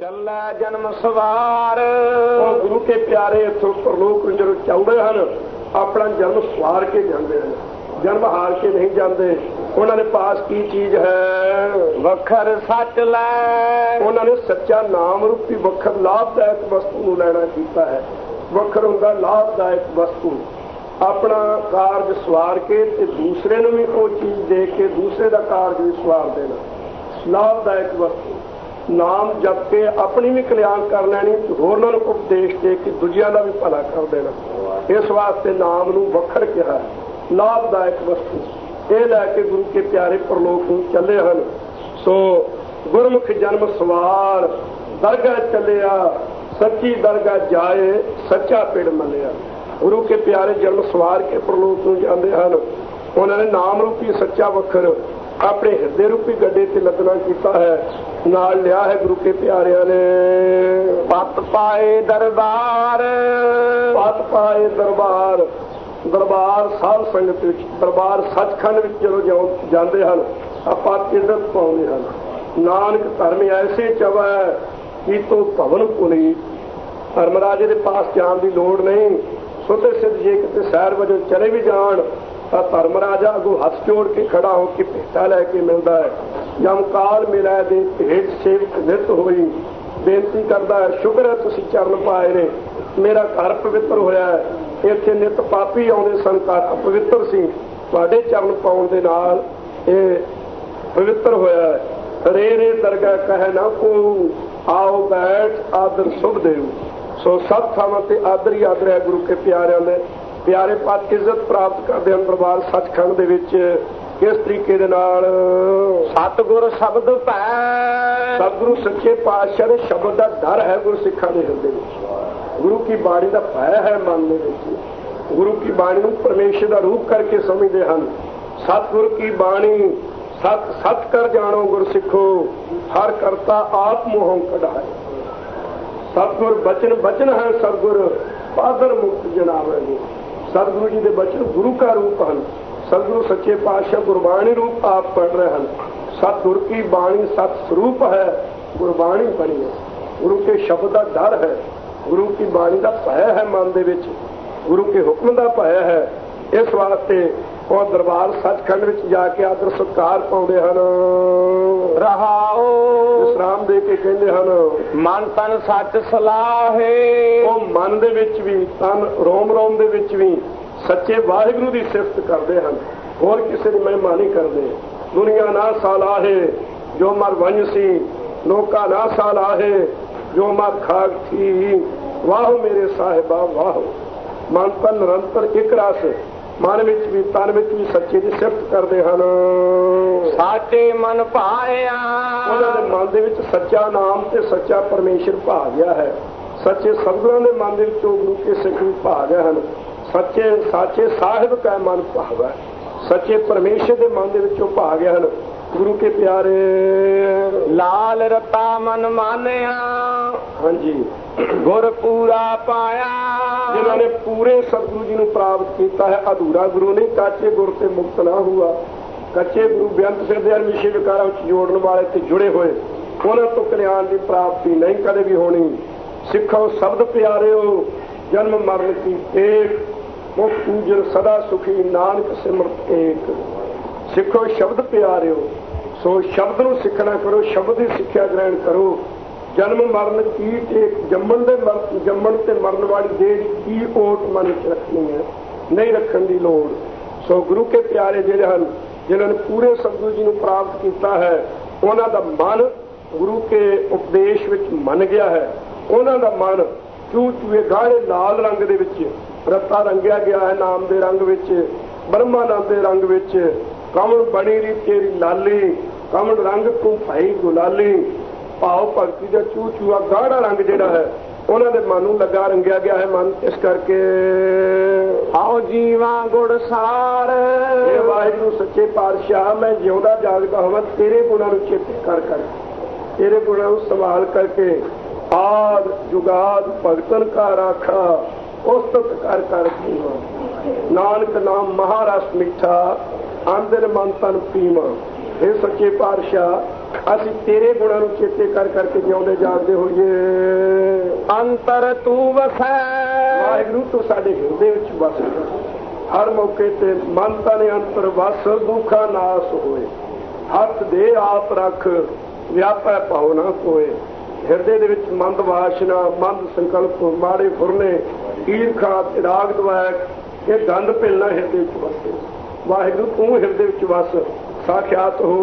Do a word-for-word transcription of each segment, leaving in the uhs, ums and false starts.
ਚੱਲੇ ਜਨਮ ਸਵਾਰ। ਉਹ ਗੁਰੂ ਕੇ ਪਿਆਰੇ ਇੱਥੋਂ ਪਰਲੋਕ ਨੂੰ ਜਦੋਂ ਚੱਲਦੇ ਹਨ ਆਪਣਾ ਜਨਮ ਸਵਾਰ ਕੇ ਜਾਂਦੇ ਹਨ, ਜਨਮ ਹਾਰ ਕੇ ਨਹੀਂ ਜਾਂਦੇ। ਉਹਨਾਂ ਨੇ ਪਾਸ ਕੀ ਚੀਜ਼ ਹੈ? ਵਖਰ ਸੱਚ ਲੈ। ਉਹਨਾਂ ਨੇ ਸੱਚਾ ਨਾਮ ਰੂਪੀ ਵਖਰ ਲਾਭਦਾਇਕ ਵਸਤੂ ਨੂੰ ਲੈਣਾ ਕੀਤਾ ਹੈ। ਵਖਰ ਹੁੰਦਾ ਲਾਭਦਾਇਕ ਵਸਤੂ। ਆਪਣਾ ਕਾਰਜ ਸਵਾਰ ਕੇ ਤੇ ਦੂਸਰੇ ਨੂੰ ਵੀ ਉਹ ਚੀਜ਼ ਦੇ ਕੇ ਦੂਸਰੇ ਦਾ ਕਾਰਜ ਵੀ ਸਵਾਰ ਦੇਣਾ। ਲਾਭਦਾਇਕ ਵਸਤੂ ਨਾਮ ਜਪ ਕੇ ਆਪਣੀ ਵੀ ਕਲਿਆਣ ਕਰ ਲੈਣੀ ਤੇ ਹੋਰਨਾਂ ਨੂੰ ਉਪਦੇਸ਼ ਦੇ ਕੇ ਦੂਜਿਆਂ ਦਾ ਵੀ ਭਲਾ ਕਰ ਦੇਣਾ। ਇਸ ਵਾਸਤੇ ਨਾਮ ਨੂੰ ਵਖਰ ਕਿਹਾ, ਲਾਭਦਾਇਕ ਵਸਤੂ। ਇਹ ਲੈ ਕੇ ਗੁਰੂ ਕੇ ਪਿਆਰੇ ਪਰਲੋਕ ਨੂੰ ਚੱਲੇ ਹਨ। ਸੋ ਗੁਰਮੁਖ ਜਨਮ ਸਵਾਰ ਦਰਗਾਹ ਚੱਲਿਆ, ਸੱਚੀ ਦਰਗਾਹ ਜਾਏ, ਸੱਚਾ ਪਿੜ ਮੱਲਿਆ। ਗੁਰੂ ਕੇ ਪਿਆਰੇ ਜਨਮ ਸਵਾਰ ਕੇ ਪਰਲੋਕ ਨੂੰ ਜਾਂਦੇ ਹਨ। ਉਹਨਾਂ ਨੇ ਨਾਮ ਰੂਪੀ ਸੱਚਾ ਵਖਰ ਆਪਣੇ ਹਿਰਦੇ ਰੂਪੀ ਗੱਡੇ ਤੇ ਲੱਦਣਾ ਕੀਤਾ ਹੈ, ਨਾਲ ਲਿਆ ਹੈ ਗੁਰੂ ਕੇ ਪਿਆਰਿਆਂ ਨੇ। ਪਤ ਪਾਏ ਦਰਬਾਰ। ਪਤ ਪਾਏ ਦਰਬਾਰ। ਦਰਬਾਰ ਸਾਧ ਸੰਗਤ ਵਿੱਚ, ਦਰਬਾਰ ਸੱਚਖੰਡ ਵਿੱਚ ਜਦੋਂ ਜਾਂਦੇ ਹਨ ਆਪਾਂ ਇੱਜ਼ਤ ਪਾਉਂਦੇ ਹਨ। ਨਾਨਕ ਧਰਮ ਐਸੇ ਚਵੈ ਕੀ ਤੋ ਭਵਨ ਪੁਨੀ। ਧਰਮ ਰਾਜੇ ਦੇ ਪਾਸ ਜਾਣ ਦੀ ਲੋੜ ਨਹੀਂ। ਸੁਤੇ ਸਿੱਧ ਜੇ ਕਿਤੇ ਸੈਰ ਵਜੋਂ ਚਲੇ ਵੀ ਜਾਣ ਤਾਂ ਧਰਮ ਰਾਜਾ ਅੱਗੋਂ ਹੱਥ ਜੋੜ ਕੇ ਖੜਾ ਹੋ ਕੇ ਭੇਟਾ ਲੈ ਕੇ ਮਿਲਦਾ ਹੈ। ਜਮਕਾਲ ਮਿਲੈ ਦੇ ਭੇਟ ਸੇਵਕ ਨਿਤ ਹੋਈ। ਬੇਨਤੀ ਕਰਦਾ ਹੈ, ਸ਼ੁਕਰ ਹੈ ਤੁਸੀਂ ਚਰਨ ਪਾਏ ਨੇ, ਮੇਰਾ ਘਰ ਪਵਿੱਤਰ ਹੋਇਆ ਹੈ। ਇੱਥੇ ਨਿਤ ਪਾਪੀ ਆਉਂਦੇ ਸਨ, ਘਰ ਅਪਵਿੱਤਰ ਸੀ, ਤੁਹਾਡੇ ਚਰਨ ਪਾਉਣ ਦੇ ਨਾਲ ਇਹ ਪਵਿੱਤਰ ਹੋਇਆ ਹੈ। ਰੇ ਰੇ ਦਰਗਾਹ ਕਹਿ ਨਾ ਕੋ, ਆਓ ਬੈਠ ਆਦਰ ਸੁਭ ਦੇਉ। ਸੋ ਸਭ ਥਾਵਾਂ ਤੇ ਆਦਰ ਹੀ ਆਦਰ ਹੈ ਗੁਰੂ ਕੇ ਪਿਆਰਿਆਂ ਦੇ। ਪਿਆਰੇ ਪਦ ਇੱਜ਼ਤ ਪ੍ਰਾਪਤ ਕਰਦੇ ਹਨ ਦਰਬਾਰ ਸੱਚਖੰਡ ਦੇ ਵਿੱਚ। ਕਿਸ ਤਰੀਕੇ ਦੇ ਨਾਲ? ਸਤਿਗੁਰ ਸ਼ਬਦ ਭੈ। ਸਤਿਗੁਰੂ ਸੱਚੇ ਪਾਤਸ਼ਾਹ ਦੇ ਸ਼ਬਦ ਦਾ ਡਰ ਹੈ ਗੁਰੂ ਸਿੱਖਾਂ ਦੇ ਹਿਰਦੇ ਵਿੱਚ। ਗੁਰੂ ਕੀ ਬਾਣੀ ਦਾ ਭੈ ਹੈ ਮਨ ਦੇ ਵਿੱਚ। ਗੁਰੂ ਕੀ ਬਾਣੀ ਨੂੰ ਪਰਮੇਸ਼ਰ ਦਾ ਰੂਪ ਕਰਕੇ ਸਮਝਦੇ ਹਨ। ਸਤਿਗੁਰ ਕੀ ਬਾਣੀ ਸਤ ਸਤ ਕਰ ਜਾਣੋ ਗੁਰ ਸਿੱਖੋ, ਹਰ ਕਰਤਾ ਆਪ ਮੋਹੋਂ ਕਢਾਏ। ਸਤਿਗੁਰ ਬਚਨ ਬਚਨ ਹੈ ਸਤਿਗੁਰ ਪਾਦਰ ਮੁਕਤ ਜਨਾਵੇ। ਸਤਿਗੁਰੂ ਜੀ ਦੇ ਬਚਨ ਗੁਰੂ ਕਾ ਰੂਪ ਹਨ। ਸਤਿਗੁਰੂ ਸੱਚੇ ਪਾਤਸ਼ਾਹ ਗੁਰਬਾਣੀ ਰੂਪ ਆਪ ਪੜ ਰਹੇ ਹਨ। ਸਤਿਗੁਰ ਕੀ ਬਾਣੀ ਸਤ ਸਰੂਪ ਹੈ, ਗੁਰਬਾਣੀ ਬਣੀ ਹੈ। ਗੁਰੂ ਕੇ ਸ਼ਬਦ ਦਾ ਡਰ ਹੈ, ਗੁਰੂ ਕੀ ਬਾਣੀ ਦਾ ਭੈ ਹੈ ਮਨ ਦੇ ਵਿੱਚ, ਗੁਰੂ ਕੇ ਹੁਕਮ ਦਾ ਭੈ ਹੈ। ਇਸ ਵਾਸਤੇ ਉਹ ਦਰਬਾਰ ਸੱਚਖੰਡ ਵਿੱਚ ਜਾ ਕੇ ਆਦਰ ਸਤਿਕਾਰ ਪਾਉਂਦੇ ਹਨ। ਰਹਾਓ ਵਿਸਰਾਮ ਦੇ ਕੇ ਕਹਿੰਦੇ ਹਨ, ਮਨ ਤਨ ਸੱਚ ਸਲਾਹੇ। ਉਹ ਮਨ ਦੇ ਵਿੱਚ ਵੀ ਤਨ ਰੋਮ ਰੋਮ ਦੇ ਵਿੱਚ ਵੀ ਸੱਚੇ ਵਾਹਿਗੁਰੂ ਦੀ ਸਿਫਤ ਕਰਦੇ ਹਨ, ਹੋਰ ਕਿਸੇ ਦੀ ਮਹਿਮਾ ਨਹੀਂ ਕਰਦੇ। ਦੁਨੀਆ ਨਾ ਸਾਲਾਹੇ ਜੋ ਮਰ ਵੰਝ ਸੀ, ਲੋਕਾ ਨਾ ਸਾਲਾਹੇ ਜੋ ਮਰ ਖਾਕ ਥੀ। ਵਾਹੋ ਮੇਰੇ ਸਾਹਿਬਾ ਵਾਹੋ। ਮਨ ਤਨ ਨਿਰੰਤਰ ਇੱਕ ਰਸ, ਮਨ ਵਿੱਚ ਵੀ ਤਨ ਵਿੱਚ ਵੀ ਸੱਚੇ ਦੀ ਸਿਫਤ ਕਰਦੇ ਹਨ। ਸਾਚੇ ਮਨ ਭਾਇਆ। ਉਹਨਾਂ ਦੇ ਮਨ ਦੇ ਵਿੱਚ ਸੱਚਾ ਨਾਮ ਤੇ ਸੱਚਾ ਪਰਮੇਸ਼ਰ ਭਾ ਗਿਆ ਹੈ। ਸੱਚੇ ਸਤਿਗੁਰਾਂ ਦੇ ਮਨ ਦੇ ਵਿੱਚੋਂ ਗੁਰੂ ਕੇ ਸਿੱਖ ਵੀ ਭਾ ਗਏ ਹਨ। ਸੱਚੇ ਸਾਚੇ ਸਾਹਿਬ ਕਾ ਮਨ ਭਾਵਾ, ਸੱਚੇ ਪਰਮੇਸ਼ਰ ਦੇ ਮਨ ਦੇ ਵਿੱਚੋਂ ਭਾ ਗਏ ਹਨ ਗੁਰੂ ਕੇ ਪਿਆਰੇ। ਲਾਲ ਰਤਾ ਮਨ ਮਾਨਿਆ। ਹਾਂਜੀ, ਗੁਰ ਪੂਰਾ ਪਾਇਆ। ਜਿਨ੍ਹਾਂ ਨੇ ਪੂਰੇ ਸਤਿਗੁਰੂ ਜੀ ਨੂੰ ਪ੍ਰਾਪਤ ਕੀਤਾ ਹੈ। ਅਧੂਰਾ ਗੁਰੂ ਨਹੀਂ, ਕਾਚੇ ਗੁਰ ਤੇ ਮੁਕਤ ਨਾ ਹੁਆ। ਕੱਚੇ ਗੁਰੂ ਬੇਅੰਤ ਫਿਰਦੇ ਹਨ, ਵਿਸ਼ੇ ਵਿਕਾਰਾਂ ਵਿੱਚ ਜੋੜਨ ਵਾਲੇ ਤੇ ਜੁੜੇ ਹੋਏ, ਉਹਨਾਂ ਤੋਂ ਕਲਿਆਣ ਦੀ ਪ੍ਰਾਪਤੀ ਨਹੀਂ ਕਦੇ ਵੀ ਹੋਣੀ। ਸਿੱਖੋ ਸ਼ਬਦ ਪਿਆਰਿਓ, ਜਨਮ ਮਰਨ ਕੀ ਟੇਕ, ਮੁਖ ਪੂਜਨ ਸਦਾ ਸੁਖੀ, ਨਾਨਕ ਸਿਮਰਤ ਏਕ। ਸਿੱਖੋ ਸ਼ਬਦ ਪਿਆਰਿਓ, ਸੋ ਸ਼ਬਦ ਨੂੰ ਸਿੱਖਣਾ ਕਰੋ, ਸ਼ਬਦ ਦੀ ਸਿੱਖਿਆ ਗ੍ਰਹਿਣ ਕਰੋ। ਜਨਮ ਮਰਨ ਕੀ ਟੇਕ, ਜੰਮਣ ਦੇ ਜੰਮਣ ਤੇ ਮਰਨ ਵਾਲੀ ਦੇਹ ਕੀ ਓਟ ਮਨ ਵਿੱਚ ਰੱਖਣੀ ਹੈ, ਨਹੀਂ ਰੱਖਣ ਦੀ ਲੋੜ। ਸੋ ਗੁਰੂ ਕੇ ਪਿਆਰੇ ਜਿਹੜੇ ਹਨ, ਜਿਨ੍ਹਾਂ ਨੇ ਪੂਰੇ ਸਤਿਗੁਰੂ ਜੀ ਨੂੰ ਪ੍ਰਾਪਤ ਕੀਤਾ ਹੈ, ਉਹਨਾਂ ਦਾ ਮਨ ਗੁਰੂ ਕੇ ਉਪਦੇਸ਼ ਵਿੱਚ ਮੰਨ ਗਿਆ ਹੈ। ਉਹਨਾਂ ਦਾ ਮਨ ਚੂ ਚੂਏ ਗਾੜੇ ਲਾਲ ਰੰਗ ਦੇ ਵਿੱਚ ਰੱਤਾ ਰੰਗਿਆ ਗਿਆ ਹੈ, ਨਾਮ ਦੇ ਰੰਗ ਵਿੱਚ, ਬ੍ਰਹਮਾਨੰਦ ਦੇ ਰੰਗ ਵਿੱਚ। ਕਮਲ ਬਣੀ ਰੀ ਤੇਰੀ ਲਾਲੀ, ਕਮਲ ਰੰਗ ਤੂੰ ਭਾਈ ਗੁਲਾਲੀ। ਭਾਵ ਭਗਤੀ ਦਾ ਚੂ ਚੂਆ ਗਾੜਾ ਰੰਗ ਜਿਹੜਾ ਹੈ ਉਹਨਾਂ ਦੇ ਮਨ ਨੂੰ ਲੱਗਾ ਰੰਗਿਆ ਗਿਆ ਹੈ ਮਨ। ਇਸ ਕਰਕੇ ਆਓ ਜੀਵਾ ਗੁੜਸਾਰ। ਇਹ ਵਾਹਿਗੁਰੂ ਸੱਚੇ ਪਾਤਸ਼ਾਹ, ਮੈਂ ਜਿਉਂਦਾ ਜਾਗਦਾ ਹੋਵਾਂ ਤੇਰੇ ਗੁਣਾਂ ਨੂੰ ਚੇਤੇ ਕਰ ਕਰ, ਤੇਰੇ ਗੁਣਾਂ ਨੂੰ ਸੰਭਾਲ ਕਰਕੇ। ਆਦ ਜੁਗਾਦ ਭਗਤਨ ਕਾ ਰਾਖਾ, ਉਸਤਤ ਕਰ ਕਰ ਪੀਵਾ। ਨਾਨਕ ਨਾਮ ਮਹਾਰਸ ਮਿੱਠਾ, ਅੰਦਰ ਮਨ ਤਨ ਪੀਵਾ। ਇਹ ਸੱਚੇ ਪਾਤਸ਼ਾਹ ਅਸੀਂ ਤੇਰੇ ਗੁਣਾਂ ਨੂੰ ਚੇਤੇ ਕਰ ਕਰਕੇ ਜਿਉਂਦੇ ਜਾਗਦੇ ਹੋਈਏ। ਅੰਤਰ ਤੂੰ ਵਸੈ ਵਾਹਿਗੁਰੂ ਤੂੰ ਸਾਡੇ ਹਿਰਦੇ ਵਿੱਚ ਵਸ ਹਰ ਮੌਕੇ ਤੇ ਮਨ ਤਨ ਅੰਤਰ ਵਸ ਦੁੱਖਾ ਨਾਸ ਹੋਏ। ਹੱਥ ਦੇ ਆਪ ਰੱਖ ਵਿਆਪੈ ਭਾਉ ਨਾ ਕੋਏ। ਹਿਰਦੇ ਦੇ ਵਿੱਚ ਮੰਦ ਵਾਸ਼ਨਾ ਮੰਦ ਸੰਕਲਪ ਮਾੜੇ ਫੁਰਨੇ ਈਰਖਾ ਤਿਰਾਗ ਦਵੈਕ ਇਹ ਗੰਦ ਪਿਲਣਾ ਹਿਰਦੇ ਵਿੱਚ ਵਸੇ। ਵਾਹਿਗੁਰੂ ਤੂੰ ਹਿਰਦੇ ਵਿੱਚ ਵਸ ਸਾਖਿਆਤ ਹੋ।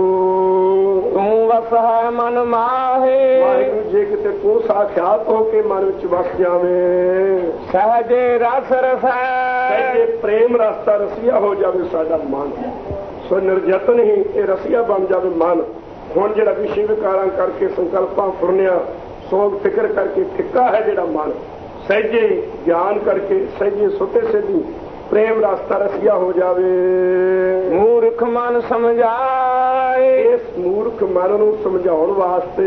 ਤੂੰ ਵਸ ਹੈ ਮਨ ਮਾਹੇ ਵਾਹਿਗੁਰੂ ਜੇ ਕਿਤੇ ਤੂੰ ਸਾਖਿਆਤ ਹੋ ਕੇ ਮਨ ਵਿੱਚ ਵਸ ਜਾਵੇਂ। ਸਹਜੇ ਰਸ ਰਸੈ ਸਹਜੇ ਪ੍ਰੇਮ ਰਸਤਾ ਰਸੀਆ ਹੋ ਜਾਵੇ ਸਾਡਾ ਮਨ। ਸੋ ਨਿਰਜਤਨ ਹੀ ਇਹ ਰਸੀਆ ਬਣ ਜਾਵੇ ਮਨ। ਹੁਣ ਜਿਹੜਾ ਵਿਸ਼ੇ ਵਿਕਾਰਾਂ ਕਰਕੇ ਸੰਕਲਪਾਂ ਫੁਰਨਿਆ ਸੋਗ ਫਿਕਰ ਕਰਕੇ ਫਿੱਕਾ ਹੈ ਜਿਹੜਾ ਮਨ ਸਹਿਜੇ ਗਿਆਨ ਕਰਕੇ ਸਹਿਜੇ ਸੁੱਤੇ ਸਿੱਧੀ ਪ੍ਰੇਮ ਰਸਤਾ ਰਸੀਆ ਹੋ ਜਾਵੇ। ਮੂਰਖ ਮਨ ਸਮਝਾਏ ਇਸ ਮੂਰਖ ਮਨ ਨੂੰ ਸਮਝਾਉਣ ਵਾਸਤੇ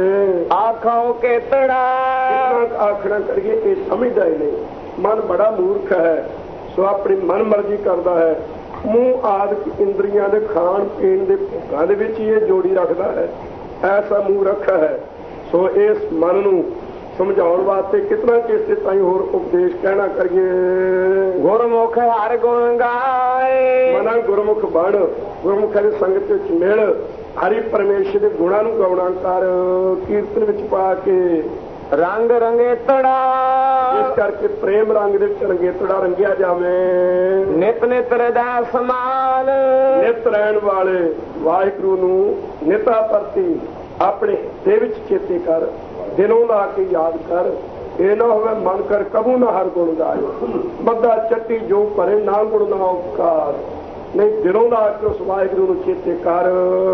ਆਖਾਂ ਕੇਤੜਾ ਕਿੰਨਾ ਆਖਣਾ ਕਰੀਏ ਇਹ ਸਮਝਦਾ ਹੀ ਨਹੀਂ। ਮਨ ਬੜਾ ਮੂਰਖ ਹੈ। ਸੋ ਆਪਣੀ ਮਨ ਮਰਜ਼ੀ ਕਰਦਾ ਹੈ। ਮੂੰਹ ਆਦਿਕ ਇੰਦਰੀਆਂ ਦੇ ਖਾਣ ਪੀਣ ਦੇ ਭੋਗਾਂ ਦੇ ਵਿੱਚ ਹੀ ਇਹ ਜੋੜੀ ਰੱਖਦਾ ਹੈ। ਐਸਾ ਮੂਰਖ ਹੈ। ਸੋ ਇਸ ਮਨ ਨੂੰ ਸਮਝਾਉਣ ਵਾਸਤੇ ਕਿਤਨਾ ਕਿਸੇ ਤਾਈਂ ਹੋਰ ਉਪਦੇਸ਼ ਕਹਿਣਾ ਕਰੀਏ। ਗੁਰਮੁਖ ਹਰ ਗੁਣ ਗਾਏ ਮਨਾ ਗੁਰਮੁਖ ਬਣ ਗੁਰਮੁਖਾਂ ਦੀ ਸੰਗਤ ਵਿੱਚ ਮਿਲ ਹਰੀ ਪਰਮੇਸ਼ਰ ਦੇ ਗੁਣਾਂ ਨੂੰ ਗਾਉਣਾ ਕਰ ਕੀਰਤਨ ਵਿੱਚ ਪਾ ਕੇ ਰੰਗ ਰੰਗੇਤੜਾ ਇਸ ਕਰਕੇ ਪ੍ਰੇਮ ਰੰਗ ਦੇ ਵਿੱਚ ਰੰਗੇਤੜਾ ਰੰਗਿਆ ਜਾਵੇ। ਨਿਤ ਨਿਤ ਹਿਰਦੈ ਸਮਾਨ ਨਿਤ ਰਹਿਣ ਵਾਲੇ ਵਾਹਿਗੁਰੂ ਨੂੰ ਨਿਤਾ ਪ੍ਰਤੀ ਆਪਣੇ ਦੇ ਵਿੱਚ ਚੇਤੇ ਕਰ ਦਿਲੋਂ ਲਾ ਕੇ ਯਾਦ ਕਰ। ਇਹ ਨਾ ਹੋਵੇ ਮਨ ਕਰ ਕਬੂ ਨਾ ਹਰ ਗੁਣ ਗਾਏ ਬੱਦਾ ਚੱਟੀ ਜੋ ਭਰੇ ਨਾ ਗੁਣ ਨਾ ਉਪਕਾਰ। ਨਹੀਂ ਦਿਲੋਂ ਲਾ ਕੇ ਉਸ ਵਾਹਿਗੁਰੂ ਨੂੰ ਚੇਤੇ ਕਰ।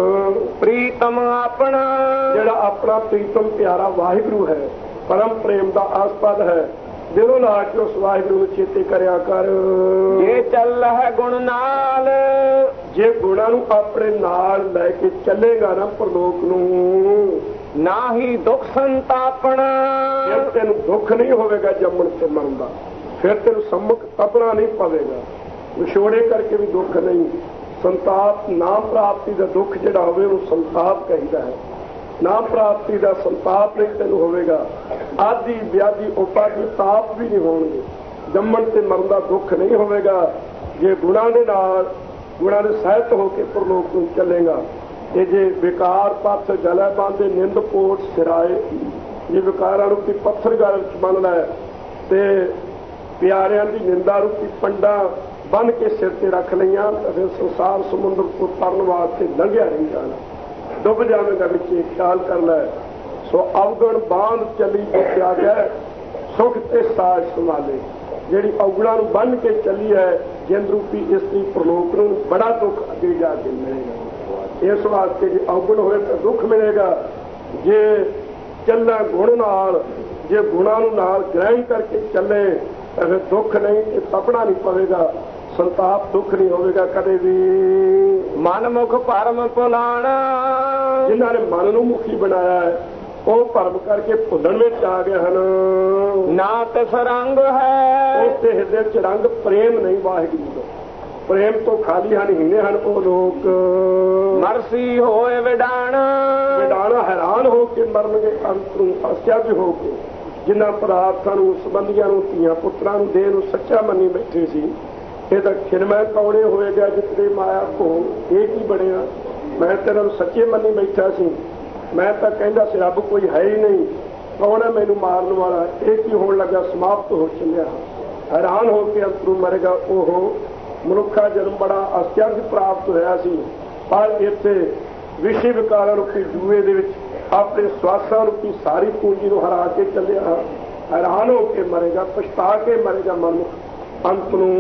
ਪ੍ਰੀਤਮ ਆਪਣਾ ਜਿਹੜਾ ਆਪਣਾ ਪ੍ਰੀਤਮ ਪਿਆਰਾ ਵਾਹਿਗੁਰੂ ਹੈ ਪਰਮ ਪ੍ਰੇਮ ਦਾ ਆਸਪਦ ਹੈ ਦਿਲੋਂ ਲਾ ਕੇ ਉਸ ਵਾਹਿਗੁਰੂ ਨੂੰ ਚੇਤੇ ਕਰਿਆ ਕਰ। ਜੇ ਚੱਲ ਹੈ ਗੁਣ ਨਾਲ ਜੇ ਗੁਣਾਂ ਨੂੰ ਆਪਣੇ ਨਾਲ ਲੈ ਕੇ ਚੱਲੇਗਾ ਨਾ ਪਰਲੋਕ ਨੂੰ ਨਾ ਹੀ ਦੁੱਖ ਸੰਤਾਪਣਾ ਫਿਰ ਤੈਨੂੰ ਦੁੱਖ ਨਹੀਂ ਹੋਵੇਗਾ ਜੰਮਣ ਤੇ ਮਰਨ ਦਾ। ਫਿਰ ਤੈਨੂੰ ਸੰਮੁਖ ਤਪਣਾ ਨਹੀਂ ਪਵੇਗਾ। ਵਿਛੋੜੇ ਕਰਕੇ ਵੀ ਦੁੱਖ ਨਹੀਂ। ਸੰਤਾਪ ਨਾਮ ਪ੍ਰਾਪਤੀ ਦਾ ਦੁੱਖ ਜਿਹੜਾ ਹੋਵੇ ਉਹਨੂੰ ਸੰਤਾਪ ਕਹਿੰਦਾ ਹੈ। ਨਾਮ ਪ੍ਰਾਪਤੀ ਦਾ ਸੰਤਾਪ ਨਹੀਂ ਤੈਨੂੰ ਹੋਵੇਗਾ। ਆਦਿ ਵਿਆਧੀ ਉਪਾਧੀ ਤਾਪ ਵੀ ਨਹੀਂ ਹੋਣਗੇ। ਜੰਮਣ ਤੇ ਮਰਨ ਦਾ ਦੁੱਖ ਨਹੀਂ ਹੋਵੇਗਾ ਜੇ ਗੁਣਾਂ ਦੇ ਨਾਲ ਗੁਣਾਂ ਦੇ ਸਹਿਤ ਹੋ ਕੇ ਪਰਲੋਕ ਨੂੰ ਚੱਲੇਗਾ। ਤੇ ਜੇ ਵਿਕਾਰ ਪੱਥ ਜਲੇ ਬਾਂਦੇ ਨਿੰਦ ਪੋਟ ਸਿਰਾਏ ਜੇ ਵਿਕਾਰਾਂ ਰੂਪੀ ਪੱਥਰ ਗਲ ਵਿੱਚ ਬੰਨ ਲੈ ਤੇ ਪਿਆਰਿਆਂ ਦੀ ਨਿੰਦਾ ਰੂਪੀ ਪੰਡਾ ਬੰਨ ਕੇ ਸਿਰ ਤੇ ਰੱਖ ਲਈਆਂ ਤਾਂ ਫਿਰ ਸੰਸਾਰ ਸਮੁੰਦਰ ਤੋਂ ਤਰਨ ਵਾਸਤੇ ਲੰਘਿਆ ਨਹੀਂ ਜਾਣਾ ਡੁੱਬ ਜਾਵੇਗਾ ਵਿੱਚ ਇਹ ਖਿਆਲ ਕਰ ਲੈ। ਸੋ ਅਵਗਣ ਬਾਂਧ ਚਲੀ ਜਿੱਤਿਆ ਗਿਆ ਸੁਖ ਤੇ ਸਾਜ ਸੰਭਾਲੇ। ਜਿਹੜੀ ਔਗਣਾਂ ਨੂੰ ਬੰਨ ਕੇ ਚੱਲੀ ਹੈ ਜਿੰਦ ਰੂਪੀ ਇਸਤਰੀ ਪ੍ਰਲੋਕ ਨੂੰ ਬੜਾ ਦੁੱਖ ਅੱਗੇ ਜਾ ਕੇ ਮਿਲੇਗਾ। ਇਸ ਵਾਸਤੇ ਜੇ ਔਗਣ ਹੋਏ ਤਾਂ ਦੁੱਖ ਮਿਲੇਗਾ। ਜੇ ਚੱਲਣਾ ਗੁਣ ਨਾਲ ਜੇ ਗੁਣਾਂ ਨੂੰ ਨਾਲ ਗ੍ਰਹਿਣ ਕਰਕੇ ਚੱਲੇ ਤਾਂ ਫਿਰ ਦੁੱਖ ਨਹੀਂ ਤੇ ਤਪਣਾ ਨਹੀਂ ਪਵੇਗਾ। ਸੰਤਾਪ ਦੁੱਖ ਨਹੀਂ ਹੋਵੇਗਾ ਕਦੇ ਵੀ। ਮਨ ਮੁਖ ਭਰਮ ਭੁਲਾਣਾ ਜਿਨ੍ਹਾਂ ਨੇ ਮਨ ਨੂੰ ਮੁਖੀ ਬਣਾਇਆ ਹੈ ਉਹ ਭਰਮ ਕਰਕੇ ਭੁੱਲਣ ਵਿੱਚ ਆ ਗਏ ਹਨ। ਨਾ ਤਿਸ ਰੰਗ ਹੈ ਉਸ ਦੇ ਹਿਰਦੇ ਵਿੱਚ ਰੰਗ ਪ੍ਰੇਮ ਨਹੀਂ ਵਾਹਿਗੁਰੂ ਦਾ। ਪ੍ਰੇਮ ਤੋਂ ਖਾਲੀ ਹਨ ਹੀਨੇ ਹਨ ਉਹ ਲੋਕ। ਮਰਸੀ ਹੋਏ ਵਿਡਾਣਾ ਵਿਡਾਣਾ ਹੈਰਾਨ ਹੋ ਕੇ ਮਰਨਗੇ ਅੰਤ ਨੂੰ ਅਸਿਆਜ ਹੋ ਕੇ। ਜਿਨ੍ਹਾਂ ਪਦਾਰਥਾਂ ਨੂੰ ਸੰਬੰਧੀਆਂ ਨੂੰ ਧੀਆਂ ਪੁੱਤਰਾਂ ਨੂੰ ਦੇਹ ਨੂੰ ਸੱਚਾ ਮੰਨੀ ਬੈਠੇ ਸੀ ਇਹ ਤਾਂ ਖਿਨਮੈ ਕੌੜੇ ਹੋਏਗਾ ਜਿੱਤੇ ਮਾਇਆ ਕੋ ਇਹ ਕੀ ਬਣਿਆ। ਮੈਂ ਤੇਰਾ ਨੂੰ ਸੱਚੇ ਮੰਨੀ ਬੈਠਾ ਸੀ। ਮੈਂ ਤਾਂ ਕਹਿੰਦਾ ਸੀ ਰੱਬ ਕੋਈ ਹੈ ਹੀ ਨਹੀਂ ਕੌਣ ਹੈ ਮੈਨੂੰ ਮਾਰਨ ਵਾਲਾ। ਇਹ ਕੀ ਹੋਣ ਲੱਗਾ ਸਮਾਪਤ ਹੋ ਚੱਲਿਆ। ਹੈਰਾਨ ਹੋ ਕੇ ਅੰਤ ਨੂੰ ਮਰੇਗਾ ਉਹ ਮਨੁੱਖਾ ਜਨਮ ਬੜਾ ਅਸਚਰਜ ਪ੍ਰਾਪਤ ਹੋਇਆ ਸੀ ਪਰ ਇੱਥੇ ਵਿਸ਼ੇ ਵਿਕਾਰਾਂ ਰੂਪੀ ਜੂਏ ਦੇ ਵਿੱਚ ਆਪਣੇ ਸਵਾਸਾਂ ਰੂਪੀ ਸਾਰੀ ਪੂੰਜੀ ਨੂੰ ਹਰਾ ਕੇ ਚੱਲਿਆ। ਹੈਰਾਨ ਹੋ ਕੇ ਮਰੇਗਾ ਪਛਤਾ ਕੇ ਮਰੇਗਾ ਮਨੁੱਖ ਅੰਤ ਨੂੰ।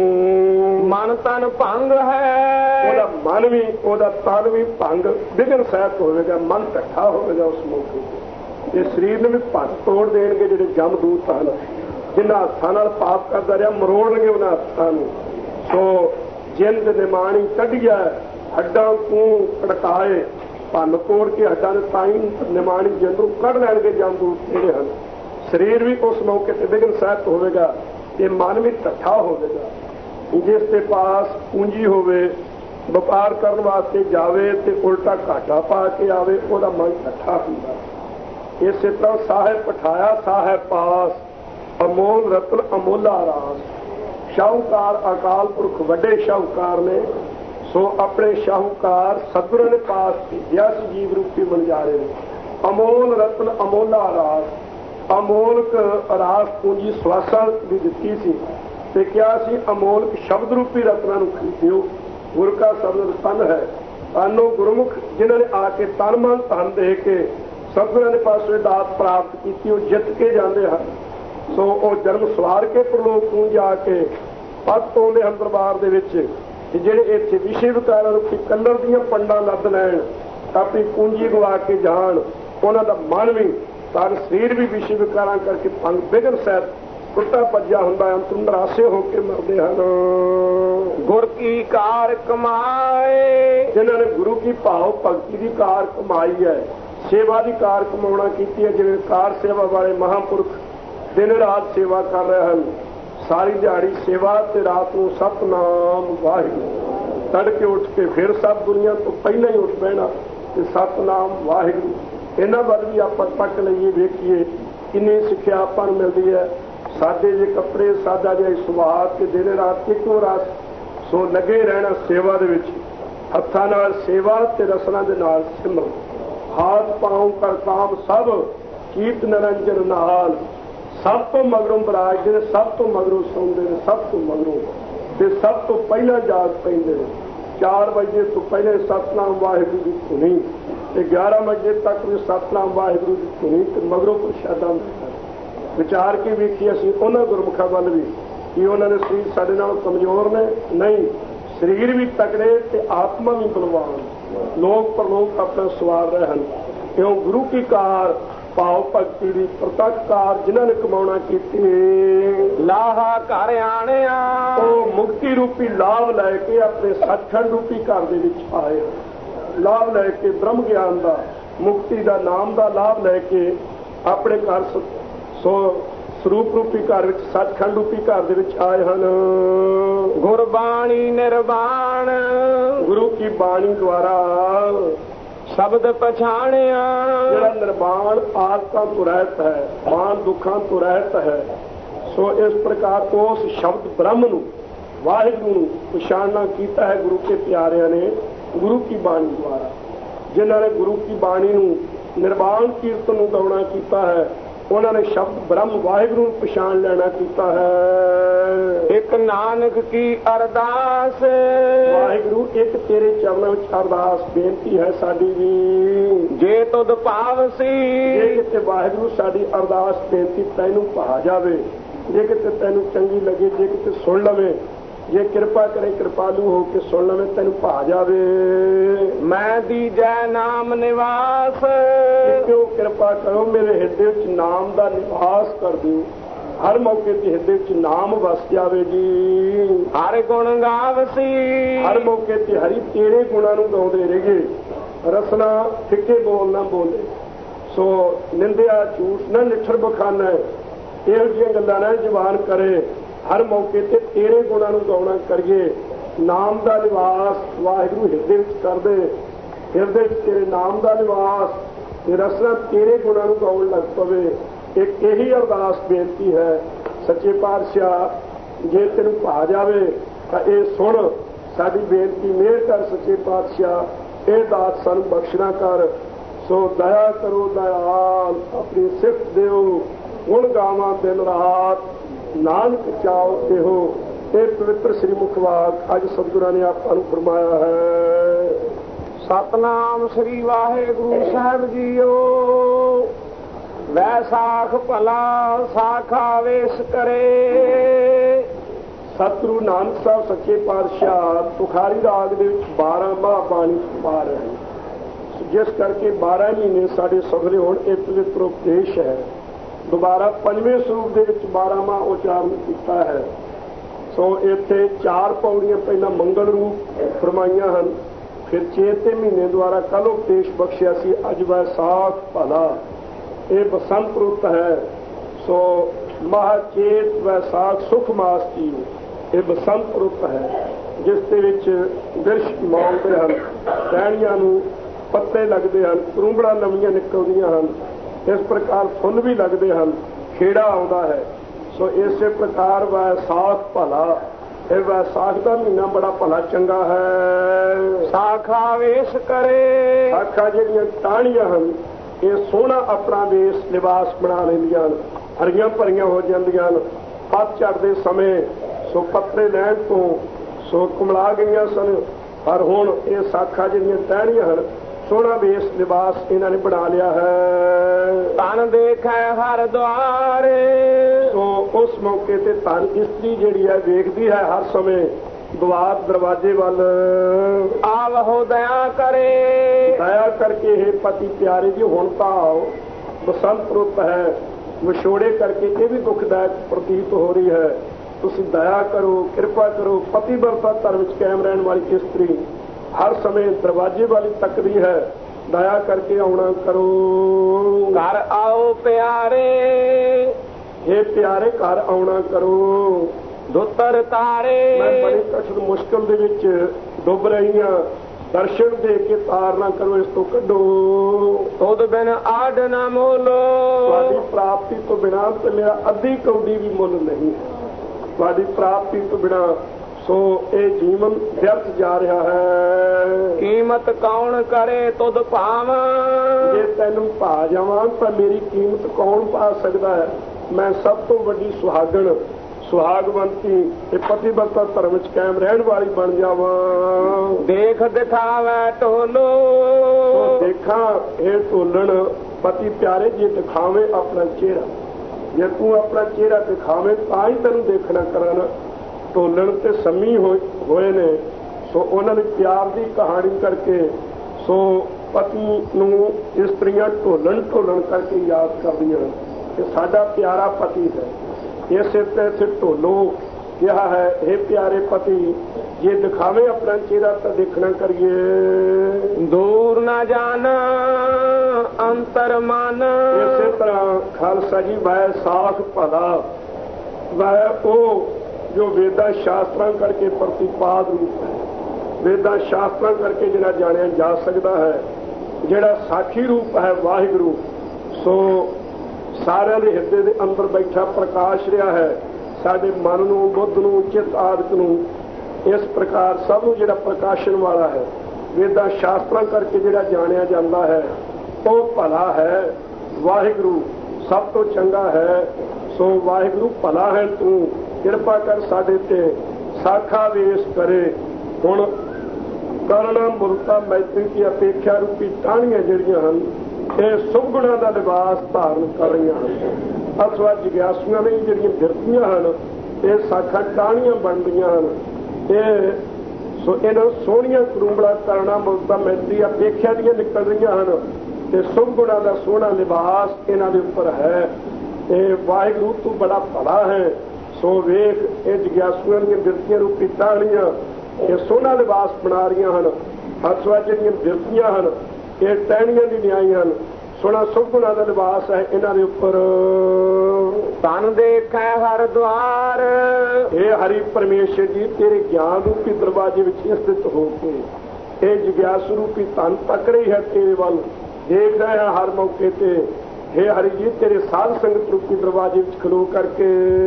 ਮਨ ਤਨ ਭੰਗ ਹੈ ਉਹਦਾ ਮਨ ਵੀ ਉਹਦਾ ਤਨ ਵੀ ਭੰਗ ਵਿਗਨ ਸਹਿਤ ਹੋਵੇਗਾ। ਮਨ ਇਕੱਠਾ ਹੋਵੇਗਾ ਉਸ ਮੌਕੇ ਤੇ ਸਰੀਰ ਨੂੰ ਵੀ ਭੰਗ ਤੋੜ ਦੇਣਗੇ ਜਿਹੜੇ ਜਮਦੂਤ ਹਨ ਜਿਨ੍ਹਾਂ ਹੱਥਾਂ ਨਾਲ ਪਾਪ ਕਰਦਾ ਰਿਹਾ ਮਰੋੜਨਗੇ ਉਹਨਾਂ ਹੱਥਾਂ ਨੂੰ। ਸੋ ਜਿੰਦ ਨਿਮਾਣੀ ਕੱਢਿਆ ਹੱਡਾਂ ਤੋਂ ਕੜਕਾਏ ਭੰਨ ਤੋੜ ਕੇ ਹੱਡਾਂ ਦੇ ਤਾਈਂ ਨਿਮਾਣੀ ਜਿੰਦ ਨੂੰ ਕੱਢ ਲੈਣਗੇ ਜਮਦੂਤ ਜਿਹੜੇ ਹਨ। ਸਰੀਰ ਵੀ ਉਸ ਮੌਕੇ ਤੇ ਵਿਗਨ ਸਹਿਤ ਹੋਵੇਗਾ ਤੇ ਮਨ ਵੀ ਇਕੱਠਾ ਹੋਵੇਗਾ। ਜਿਸ ਦੇ ਪਾਸ ਪੂੰਜੀ ਹੋਵੇ ਵਪਾਰ ਕਰਨ ਵਾਸਤੇ ਜਾਵੇ ਤੇ ਉਲਟਾ ਘਾਟਾ ਪਾ ਕੇ ਆਵੇ, ਉਹਦਾ ਮਨ ਇਕੱਠਾ ਹੁੰਦਾ। ਇਸੇ ਤਰ੍ਹਾਂ ਸਾਹਿਬ ਪਠਾਇਆ ਸਾਹਿਬ ਪਾਸ, ਅਮੋਲ ਰਤਨ ਅਮੋਲਾ ਰਾਸ। ਸ਼ਾਹੂਕਾਰ ਅਕਾਲ ਪੁਰਖ ਵੱਡੇ ਸ਼ਾਹੂਕਾਰ ਨੇ, ਸੋ ਆਪਣੇ ਸ਼ਾਹੂਕਾਰ ਸਤਿਗੁਰਾਂ ਨੇ ਪਾਸ ਭੇਜਿਆ ਸੀ ਜੀਵ ਰੂਪੀ ਮਨਜਾਰੇ ਨੇ। ਅਮੋਲ ਰਤਨ ਅਮੋਲਾ ਰਾਸ, ਅਮੋਲਕ ਰਾਸ ਪੂੰਜੀ ਸਵਾਸਾਂ ਦੀ ਦਿੱਤੀ ਸੀ ਤੇ ਕਿਹਾ ਸੀ ਅਮੋਲਕ ਸ਼ਬਦ ਰੂਪੀ ਰਤਨਾਂ ਨੂੰ ਖਰੀਦਿਓ। ਗੁਰ ਕਾ ਸ਼ਬਦ ਤਨ ਹੈ, ਤਾਨੋ ਗੁਰਮੁਖ ਜਿਨ੍ਹਾਂ ਨੇ ਆ ਕੇ ਤਨ ਮਨ ਧਨ ਦੇ ਕੇ ਸਤਿਗੁਰਾਂ ਦੇ ਪਾਸੋਂ ਦਾਤ ਪ੍ਰਾਪਤ ਕੀਤੀ, ਉਹ ਜਿੱਤ ਕੇ ਜਾਂਦੇ ਹਨ। ਸੋ ਉਹ ਜਨਮ ਸਵਾਰ ਕੇ ਪ੍ਰਲੋਕ ਨੂੰ ਜਾ ਕੇ ਪੱਤ ਪਾਉਂਦੇ ਹਨ ਦਰਬਾਰ ਦੇ ਵਿੱਚ। ਜਿਹੜੇ ਇੱਥੇ ਵਿਸ਼ੇ ਵਿਕਾਰਾਂ ਨੂੰ ਕਲਰ ਦੀਆਂ ਪੰਡਾਂ ਲੱਦ ਲੈਣ, ਆਪਣੀ ਪੂੰਜੀ ਗਵਾ ਕੇ ਜਾਣ, ਉਹਨਾਂ ਦਾ ਮਨ ਵੀ ਤਾਂ ਸਰੀਰ ਵੀ ਵਿਸ਼ੇ ਵਿਕਾਰਾਂ ਕਰਕੇ ਭੰਗ ਬਿਗਨ ਸਹਿਤ ਟੁੱਟਾ ਭੱਜਿਆ ਹੁੰਦਾ, ਅੰਤਰ ਨਿਰਾਸੇ ਹੋ ਕੇ ਮਰਦੇ ਹਨ। ਗੁਰ ਕੀ ਕਾਰ ਕਮਾਏ, ਜਿਨ੍ਹਾਂ ਨੇ ਗੁਰੂ ਕੀ ਭਾਵ ਭਗਤੀ ਦੀ ਕਾਰ ਕਮਾਈ ਹੈ, ਸੇਵਾ ਦੀ ਕਾਰ ਕਮਾਉਣਾ ਕੀਤੀ ਹੈ। ਜਿਵੇਂ ਕਾਰ ਸੇਵਾ ਵਾਲੇ ਮਹਾਂਪੁਰਖ ਦਿਨ ਰਾਤ ਸੇਵਾ ਕਰ ਰਹੇ ਹਨ, ਸਾਰੀ ਦਿਹਾੜੀ ਸੇਵਾ ਤੇ ਰਾਤ ਨੂੰ ਸਤਨਾਮ ਵਾਹਿਗੁਰੂ, ਤੜਕੇ ਉੱਠ ਕੇ ਫਿਰ ਸਭ ਦੁਨੀਆ ਤੋਂ ਪਹਿਲਾਂ ਹੀ ਉੱਠ ਬਹਿਣਾ ਤੇ ਸਤਨਾਮ ਵਾਹਿਗੁਰੂ। ਇਹਨਾਂ ਵੱਲ ਵੀ ਆਪਾਂ ਤੱਕ ਲਈਏ, ਵੇਖੀਏ ਕਿੰਨੀ ਸਿੱਖਿਆ ਆਪਾਂ ਨੂੰ ਮਿਲਦੀ ਹੈ। ਸਾਦੇ ਜਿਹੇ ਕੱਪੜੇ, ਸਾਦਾ ਜਿਹਾ ਸੁਭਾਅ ਤੇ ਦਿਨ ਰਾਤ ਇੱਕੋ ਰਾਤ ਸੋ ਲੱਗੇ ਰਹਿਣਾ ਸੇਵਾ ਦੇ ਵਿੱਚ, ਹੱਥਾਂ ਨਾਲ ਸੇਵਾ ਤੇ ਰਸਨਾ ਦੇ ਨਾਲ ਸਿਮਰਨ, ਹਾਥ ਪਾਉ ਕਰ ਕਾਮ ਸਭ ਕੀਰਤ ਨਿਰੰਜਨ ਨਾਲ। ਸਭ ਤੋਂ ਮਗਰੋਂ ਬਰਾਜਦੇ ਨੇ, ਸਭ ਤੋਂ ਮਗਰੋਂ ਸੌਂਦੇ ਨੇ, ਸਭ ਤੋਂ ਮਗਰੋਂ ਤੇ ਸਭ ਤੋਂ ਪਹਿਲਾਂ ਜਾਗ ਪੈਂਦੇ ਨੇ। ਚਾਰ ਵਜੇ ਤੋਂ ਪਹਿਲੇ ਸਤਨਾਮ ਵਾਹਿਗੁਰੂ ਦੀ ਧੁਨੀ ਤੇ ਗਿਆਰਾਂ ਵਜੇ ਤੱਕ ਵੀ ਸਤਨਾਮ ਵਾਹਿਗੁਰੂ ਦੀ ਧੁਨੀ ਤੇ ਮਗਰੋਂ ਪ੍ਰਸ਼ਾਦਾ ਵਿਚਾਰ ਕੇ ਵੇਖੀ ਅਸੀਂ ਉਹਨਾਂ ਗੁਰਮੁਖਾਂ ਵੱਲ ਵੀ ਕਿ ਉਹਨਾਂ ਦੇ ਸਰੀਰ ਸਾਡੇ ਨਾਲ ਕਮਜ਼ੋਰ ਨੇ, ਨਹੀਂ, ਸਰੀਰ ਵੀ ਤਕੜੇ ਤੇ ਆਤਮਾ ਵੀ ਬਲਵਾਨ, ਲੋਕ ਪਰਲੋਕ ਆਪਣਾ ਸਵਾਰ ਰਹੇ ਹਨ। ਕਿਉਂ ਗੁਰੂ ਕੀ ਕਾਰ ਭਾਵ ਭਗਤੀ ਦੀ ਪ੍ਰਤੱਖ ਕਾਰ ਜਿਨ੍ਹਾਂ ਨੇ ਕਮਾਉਣਾ ਕੀਤੀ, ਲਾਹਾ ਘਰ ਆਣਿਆ, ਉਹ ਮੁਕਤੀ ਰੂਪੀ ਲਾਭ ਲੈ ਕੇ ਆਪਣੇ ਸੱਚਖੰਡ ਰੂਪੀ ਘਰ ਦੇ ਵਿੱਚ ਆਏ। ਲਾਭ ਲੈ ਕੇ ਬ੍ਰਹਮ ਗਿਆਨ ਦਾ, ਮੁਕਤੀ ਦਾ, ਨਾਮ ਦਾ ਲਾਭ ਲੈ ਕੇ ਆਪਣੇ ਘਰ ਸੋ ਸਰੂਪ ਰੂਪੀ ਘਰ ਵਿੱਚ, ਸੱਚਖੰਡ ਰੂਪੀ ਘਰ ਦੇ ਵਿੱਚ ਆਏ ਹਨ। ਗੁਰਬਾਣੀ ਨਿਰਵਾਣ, ਗੁਰੂ ਕੀ ਬਾਣੀ ਦੁਆਰਾ ਸ਼ਬਦ ਪਛਾਣਿਆ, ਜਿਹੜਾ ਨਿਰਵਾਣ ਆਦਤਾਂ ਤੋਂ ਰਹਿਤ ਹੈ, ਮਾਨ ਦੁੱਖਾਂ ਤੋਂ ਰਹਿਤ ਹੈ। ਸੋ ਇਸ ਪ੍ਰਕਾਰ ਉਸ ਸ਼ਬਦ ਬ੍ਰਹਮ ਨੂੰ, ਵਾਹਿਗੁਰੂ ਨੂੰ ਪਛਾਣਨਾ ਕੀਤਾ ਹੈ ਗੁਰੂ ਕੇ ਪਿਆਰਿਆਂ ਨੇ ਗੁਰੂ ਕੀ ਬਾਣੀ ਦੁਆਰਾ। ਜਿਨ੍ਹਾਂ ਨੇ ਗੁਰੂ ਕੀ ਬਾਣੀ ਨੂੰ ਨਿਰਵਾਣ ਕੀਰਤਨ ਨੂੰ ਗਾਉਣਾ ਕੀਤਾ ਹੈ, ਉਹਨਾਂ ਨੇ ਸ਼ਬਦ ਬ੍ਰਹਮ ਵਾਹਿਗੁਰੂ ਨੂੰ ਪਛਾਣ ਲੈਣਾ ਕੀਤਾ ਹੈ। ਇੱਕ ਨਾਨਕ ਕੀ ਅਰਦਾਸ, ਵਾਹਿਗੁਰੂ ਇੱਕ ਤੇਰੇ ਚਰਨਾਂ ਵਿੱਚ ਅਰਦਾਸ ਬੇਨਤੀ ਹੈ ਸਾਡੀ ਵੀ, ਜੇ ਤੁਧ ਭਾਵਸੀ, ਜੇ ਕਿਤੇ ਵਾਹਿਗੁਰੂ ਸਾਡੀ ਅਰਦਾਸ ਬੇਨਤੀ ਤੈਨੂੰ ਭਾ ਜਾਵੇ, ਜੇ ਕਿਤੇ ਤੈਨੂੰ ਚੰਗੀ ਲੱਗੇ, ਜੇ ਕਿਤੇ ਸੁਣ ਲਵੇ, ਜੇ ਕਿਰਪਾ ਕਰੇ ਕਿਰਪਾਲੂ ਹੋ ਕੇ ਸੁਣ ਲਵੇ, ਤੈਨੂੰ ਭਾ ਜਾਵੇ। ਮੈਂ ਦੀਜੈ ਨਾਮ ਨਿਵਾਸ, ਕਿਉਂ ਕਿਰਪਾ ਕਰੋ ਮੇਰੇ ਹਿਰਦੇ ਵਿੱਚ ਨਾਮ ਦਾ ਨਿਵਾਸ ਕਰ ਦਿਓ, ਹਰ ਮੌਕੇ ਤੇ ਹਿਰਦੇ ਵਿੱਚ ਨਾਮ ਵਸ ਜਾਵੇ ਜੀ। ਹਰ ਗੁਣ ਗਾਵਸੀ, ਹਰ ਮੌਕੇ ਤੇ ਹਰੀ ਤੇਰੇ ਗੁਣਾਂ ਨੂੰ ਗਾਉਂਦੇ ਰਹੇਗੇ, ਰਸਨਾ ਫਿੱਕੇ ਬੋਲ ਨਾ ਬੋਲੇ, ਸੋ ਨਿੰਦਿਆ ਝੂਠ ਨਾ ਨਿਠਰ ਬਖਾਨਾ, ਇਹੋ ਜਿਹੀਆਂ ਗੱਲਾਂ ਨਾ ਜ਼ਬਾਨ ਕਰੇ। ਹਰ ਮੌਕੇ ਤੇ ਤੇਰੇ ਗੁਣਾਂ ਨੂੰ ਗਾਉਣਾ ਕਰੀਏ, ਨਾਮ ਦਾ ਨਿਵਾਸ ਵਾਹਿਗੁਰੂ ਹਿਰਦੇ ਵਿੱਚ ਕਰਦੇ, ਹਿਰਦੇ ਵਿੱਚ ਤੇਰੇ ਨਾਮ ਦਾ ਨਿਵਾਸ ਤੇ ਰਸਨਾ ਤੇਰੇ ਗੁਣਾਂ ਨੂੰ ਗਾਉਣ ਲੱਗ ਪਵੇ। ਇੱਕ ਇਹੀ ਅਰਦਾਸ ਬੇਨਤੀ ਹੈ ਸੱਚੇ ਪਾਤਸ਼ਾਹ, ਜੇ ਤੈਨੂੰ ਭਾ ਜਾਵੇ ਤਾਂ ਇਹ ਸੁਣ ਸਾਡੀ ਬੇਨਤੀ, ਮਿਹਰ ਕਰ ਸੱਚੇ ਪਾਤਸ਼ਾਹ, ਇਹ ਦਾਤ ਸਾਨੂੰ ਬਖਸ਼ਣਾ ਕਰ। ਸੋ ਦਇਆ ਕਰੋ ਦਇਆਲ, ਆਪਣੀ ਸਿਫਤ ਦਿਓ, ਗੁਣ ਗਾਵਾਂ ਦਿਨ ਰਾਤ, ਨਾਨਕ ਚਾਓ ਇਹੋ। ਇਹ ਪਵਿੱਤਰ ਸ੍ਰੀ ਮੁਖਵਾਕ ਅੱਜ ਸਤਿਗੁਰਾਂ ਨੇ ਆਪਾਂ ਨੂੰ ਫਰਮਾਇਆ ਹੈ। ਸਤਨਾਮ ਸ੍ਰੀ ਵਾਹਿਗੁਰੂ ਸਾਹਿਬ ਜੀਓ। ਵੈਸਾਖ ਭਲਾ ਸਾਖਾ ਵੇਸ ਕਰੇ। ਸਤਿਗੁਰੂ ਨਾਨਕ ਸਾਹਿਬ ਸੱਚੇ ਪਾਤਸ਼ਾਹ ਤੁਖਾਰੀ ਰਾਗ ਦੇ ਵਿੱਚ ਬਾਰਾਂ ਮਾਹ ਬਾਣੀ ਪਾ ਰਹੇ ਹਨ, ਜਿਸ ਕਰਕੇ ਬਾਰਾਂ ਮਹੀਨੇ ਸਾਡੇ ਸਫਲੇ ਹੋਣ। ਇਹ ਪਵਿੱਤਰ ਉਪਦੇਸ਼ ਹੈ। ਦੁਬਾਰਾ ਪੰਜਵੇਂ ਸਰੂਪ ਦੇ ਵਿੱਚ ਬਾਰਾਂ ਮਾਹ ਉਚਾਰਨ ਕੀਤਾ ਹੈ। ਸੋ ਇੱਥੇ ਚਾਰ ਪੌੜੀਆਂ ਪਹਿਲਾਂ ਮੰਗਲ ਰੂਪ ਫਰਮਾਈਆਂ ਹਨ, ਫਿਰ ਚੇਤੇ ਮਹੀਨੇ ਦੁਆਰਾ ਕੱਲ ਉਪਦੇਸ਼ ਬਖਸ਼ਿਆ ਸੀ। ਅੱਜ ਵੈਸਾਖ ਭਲਾ, ਇਹ ਬਸੰਤ ਰੁੱਤ ਹੈ। ਸੋ ਮਹਾਚੇਤ ਵੈਸਾਖ ਸੁਖ ਮਾਸ ਦੀ ਇਹ ਬਸੰਤ ਰੁੱਤ ਹੈ। ਜਿਸ ਦੇ ਵਿੱਚ ਬਿਰਸ਼ ਮੌਲਦੇ ਹਨ, ਟਹਿਣੀਆਂ ਨੂੰ ਪੱਤੇ ਲੱਗਦੇ ਹਨ, ਕਰੂੰਬੜਾਂ ਨਵੀਆਂ ਨਿਕਲਦੀਆਂ ਹਨ, ਇਸ ਪ੍ਰਕਾਰ ਫੁੱਲ ਵੀ ਲੱਗਦੇ ਹਨ, ਖੇੜਾ ਆਉਂਦਾ ਹੈ। ਸੋ ਇਸੇ ਪ੍ਰਕਾਰ ਵੈਸਾਖ ਭਲਾ, ਇਹ ਵੈਸਾਖ ਦਾ ਮਹੀਨਾ ਬੜਾ ਭਲਾ ਚੰਗਾ ਹੈ। ਸਾਖਾ ਵੇਸ਼ ਕਰੇ, ਸਾਖਾਂ ਜਿਹੜੀਆਂ ਟਾਹਣੀਆਂ ਹਨ ਇਹ ਸੋਹਣਾ ਆਪਣਾ ਵੇਸ਼ ਲਿਬਾਸ ਬਣਾ ਲੈਂਦੀਆਂ ਹਨ, ਹਰੀਆਂ ਭਰੀਆਂ ਹੋ ਜਾਂਦੀਆਂ ਹਨ। ਪੱਤਝੜ ਦੇ ਸਮੇਂ ਸੋ ਪੱਤੇ ਲੈਣ ਤੋਂ ਸੋ ਕੁਮਲਾ ਗਈਆਂ ਸਨ, ਪਰ ਹੁਣ ਇਹ ਸਾਖਾਂ ਜਿਹੜੀਆਂ ਟਹਿਣੀਆਂ ਹਨ ਸੋਹਣਾ ਵੇਸ਼ ਲਿਬਾਸ ਇਹਨਾਂ ਨੇ ਬਣਾ ਲਿਆ ਹੈ। ਤਨ ਦੇਖੈ ਹਰ ਦੁਆਰੇ, ਸੋ ਉਸ ਮੌਕੇ ਤੇ ਧਨ ਇਸਤਰੀ ਜਿਹੜੀ ਹੈ ਵੇਖਦੀ ਹੈ ਹਰ ਸਮੇਂ ਦੁਆਰ ਦਰਵਾਜ਼ੇ ਵੱਲ। ਆਵਹੁ ਦਇਆ ਕਰੇ, ਦਇਆ ਕਰਕੇ ਇਹ ਪਤੀ ਪਿਆਰੇ ਜੀ ਹੁਣ ਤਾਂ ਆਓ, ਬਸੰਤ ਰੁੱਤ ਹੈ, ਵਿਛੋੜੇ ਕਰਕੇ ਇਹ ਵੀ ਦੁਖਦਾਇਕ ਪ੍ਰਤੀਤ ਹੋ ਰਹੀ ਹੈ, ਤੁਸੀਂ ਦਇਆ ਕਰੋ, ਕਿਰਪਾ ਕਰੋ। ਪਤੀ ਵਰਤਾ ਧਰਮ ਵਿੱਚ ਕਾਇਮ ਰਹਿਣ ਵਾਲੀ ਇਸਤਰੀ ਹਰ ਸਮੇਂ ਦਰਵਾਜ਼ੇ ਵੱਲ ਤੱਕਦੀ ਹੈ, ਦਇਆ ਕਰਕੇ ਆਉਣਾ ਕਰੋ। ਘਰ ਆਓ ਪਿਆਰੇ, ਇਹ ਪਿਆਰੇ ਘਰ ਆਉਣਾ ਕਰੋ। ਦੁੱਤਰ ਤਾਰੇ, ਮੈਂ ਬੜੀ ਕਠਿਨ ਮੁਸ਼ਕਲ ਦੇ ਵਿੱਚ ਡੁੱਬ ਰਹੀ ਹਾਂ, ਦਰਸ਼ਨ ਦੇ ਕੇ ਤਾਰ ਨਾ ਕਰੋ, ਇਸ ਤੋਂ ਕੱਢੋ। ਤੁਧ ਬਿਨ ਆਡ ਨਾ ਮੋਲੋ, ਤੁਹਾਡੀ ਪ੍ਰਾਪਤੀ ਤੋਂ ਬਿਨਾਂ ਤੇ ਮੇਰਾ ਅੱਧੀ ਕੌਡੀ ਵੀ ਮੁੱਲ ਨਹੀਂ ਹੈ। ਤੁਹਾਡੀ ਪ੍ਰਾਪਤੀ ਤੋਂ ਬਿਨਾਂ ਸੋ ਇਹ ਜੀਵਨ ਵਿਅਰਥ ਜਾ ਰਿਹਾ ਹੈ। ਕੀਮਤ ਕੌਣ ਕਰੇ ਤੁਧ ਭਾਵ, ਜੇ ਤੈਨੂੰ ਭਾ ਜਾਵਾਂ ਤਾਂ ਮੇਰੀ ਕੀਮਤ ਕੌਣ ਪਾ ਸਕਦਾ ਹੈ। ਮੈਂ ਸਭ ਤੋਂ ਵੱਡੀ ਸੁਹਾਗਣ, ਸੁਹਾਗਵੰਤੀ ਤੇ ਪਤੀਵਰਤਾ ਧਰਮ ਵਿੱਚ ਕਾਇਮ ਰਹਿਣ ਵਾਲੀ ਬਣ ਜਾਵਾਂ। ਦੇਖ ਦਿਖਾਵੇ ਢੋਲੋ, ਦੇਖਾਂ ਇਹ ਢੋਲਣ ਪਤੀ ਪਿਆਰੇ ਜੇ ਦਿਖਾਵੇ ਆਪਣਾ ਚਿਹਰਾ, ਜੇ ਤੂੰ ਆਪਣਾ ਚਿਹਰਾ ਦਿਖਾਵੇਂ ਤਾਂ ਹੀ ਤੈਨੂੰ ਦੇਖਣਾ ਕਰਾਂ। ਢੋਲਣ ਤੇ ਸੰਮੀ ਹੋਏ ਨੇ, ਸੋ ਉਹਨਾਂ ਨੇ ਪਿਆਰ ਦੀ ਕਹਾਣੀ ਕਰਕੇ ਸੋ ਪਤੀ ਨੂੰ ਇਸਤਰੀਆਂ ਢੋਲਣ ਢੋਲਣ ਕਰਕੇ ਯਾਦ ਕਰਦੀਆਂ ਕਿ ਸਾਡਾ ਪਿਆਰਾ ਪਤੀ ਹੈ। ਇਸੇ ਤੇ ਇੱਥੇ ਢੋਲੋ ਕਿਹਾ ਹੈ, ਇਹ ਪਿਆਰੇ ਪਤੀ ਜੇ ਦਿਖਾਵੇ ਆਪਣਾ ਚਿਹਰਾ ਤਾਂ ਦੇਖਣਾ ਕਰੀਏ। ਦੂਰ ਨਾ ਜਾਣਾ ਅੰਤਰ ਮਨ, ਇਸੇ ਤਰ੍ਹਾਂ ਖਾਲਸਾ ਜੀ ਵੈਸਾਖ ਭਲਾ, ਵੈ ਉਹ ਜੋ ਵੇਦਾਂ ਸ਼ਾਸਤਰਾਂ ਕਰਕੇ ਪ੍ਰਤੀਪਾਦ ਰੂਪ ਹੈ, ਵੇਦਾਂ ਸ਼ਾਸਤਰਾਂ ਕਰਕੇ ਜਿਹੜਾ ਜਾਣਿਆ ਜਾ ਸਕਦਾ ਹੈ, ਜਿਹੜਾ ਸਾਖੀ ਰੂਪ ਹੈ ਵਾਹਿਗੁਰੂ, ਸੋ ਸਾਰਿਆਂ ਦੇ ਹਿਰਦੇ ਦੇ ਅੰਦਰ ਬੈਠਾ ਪ੍ਰਕਾਸ਼ ਰਿਹਾ ਹੈ। ਸਾਡੇ ਮਨ ਨੂੰ, ਬੁੱਧ ਨੂੰ, ਚਿੱਤ ਆਦਿਕ ਨੂੰ, ਇਸ ਪ੍ਰਕਾਰ ਸਭ ਨੂੰ ਜਿਹੜਾ ਪ੍ਰਕਾਸ਼ਣ ਵਾਲਾ ਹੈ, ਵੇਦਾਂ ਸ਼ਾਸਤਰਾਂ ਕਰਕੇ ਜਿਹੜਾ ਜਾਣਿਆ ਜਾਂਦਾ ਹੈ, ਉਹ ਭਲਾ ਹੈ। ਵਾਹਿਗੁਰੂ ਸਭ ਤੋਂ ਚੰਗਾ ਹੈ। ਸੋ ਵਾਹਿਗੁਰੂ ਭਲਾ ਹੈ, ਤੂੰ ਕਿਰਪਾ ਕਰ ਸਾਡੇ ਤੇ, ਸਾਖਾ ਵੇਸ਼ ਕਰੇ। ਹੁਣ ਕਰਨਾ ਮੁਲਤਾ ਮੈਤਰੀ ਦੀ ਅਪੇਖਿਆ ਰੂਪੀ ਟਾਹਣੀਆਂ ਜਿਹੜੀਆਂ ਹਨ ਇਹ ਸੁਭ ਗੁਣਾਂ ਦਾ ਲਿਬਾਸ ਧਾਰਨ ਕਰ ਰਹੀਆਂ ਹਨ। ਅਥਵਾ ਜਿਗਿਆਸੂਆਂ ਲਈ ਜਿਹੜੀਆਂ ਬਿਰਤੀਆਂ ਹਨ ਇਹ ਸਾਖਾਂ ਟਾਹਣੀਆਂ ਬਣ ਰਹੀਆਂ ਹਨ। ਇਹ ਸੋ ਇਹਨਾਂ ਸੋਹਣੀਆਂ ਕਰੂੰਬੜਾ ਕਰਨਾ ਮੁਲਤਾ ਮੈਤਰੀ ਅਪੇਖਿਆ ਦੀਆਂ ਨਿਕਲ ਰਹੀਆਂ ਹਨ ਤੇ ਸੁਭ ਗੁਣਾਂ ਦਾ ਸੋਹਣਾ ਲਿਬਾਸ ਇਹਨਾਂ ਦੇ ਉੱਪਰ ਹੈ। ਇਹ ਵਾਹਿਗੁਰੂ ਤੂੰ ਬੜਾ ਭਲਾ ਹੈ। ਸੋ ਵੇਖ ਇਹ ਜਿਗਿਆਸੂਆਂ ਦੀਆਂ ਬਿਰਤੀਆਂ ਰੂਪੀ ਟਾਹਣੀਆਂ ਇਹ ਸੋਹਣਾ ਲਿਬਾਸ ਬਣਾ ਰਹੀਆਂ ਹਨ। ਅਥਵਾ ਜਿਹੜੀਆਂ ਬਿਰਤੀਆਂ ਹਨ ਇਹ ਟਹਿਣੀਆਂ ਦੀ ਨਿਆਈ ਹਨ। ਸੋਹਣਾ ਸੁਭ ਗੁਣਾਂ ਦਾ ਲਿਬਾਸ ਹੈ ਇਹਨਾਂ ਦੇ ਉੱਪਰ। ਤਨ ਦੇਖੈ ਹਰ ਦੁਆਰ, ਇਹ ਹਰੀ ਪਰਮੇਸ਼ਰ ਜੀ ਤੇਰੇ ਗਿਆਨ ਰੂਪੀ ਦਰਵਾਜ਼ੇ ਵਿੱਚ ਸਥਿਤ ਹੋ ਕੇ ਇਹ ਜਿਗਿਆਸੂ ਰੂਪੀ ਧਨ ਤੱਕ ਰਹੀ ਹੈ, ਤੇਰੇ ਵੱਲ ਦੇਖ ਰਹੇ ਹਾਂ ਹਰ ਮੌਕੇ ਤੇ। हे हरि जी तेरे साध संगत रूपी दरवाजे ਵਿੱਚ ਖਲੋ ਕਰਕੇ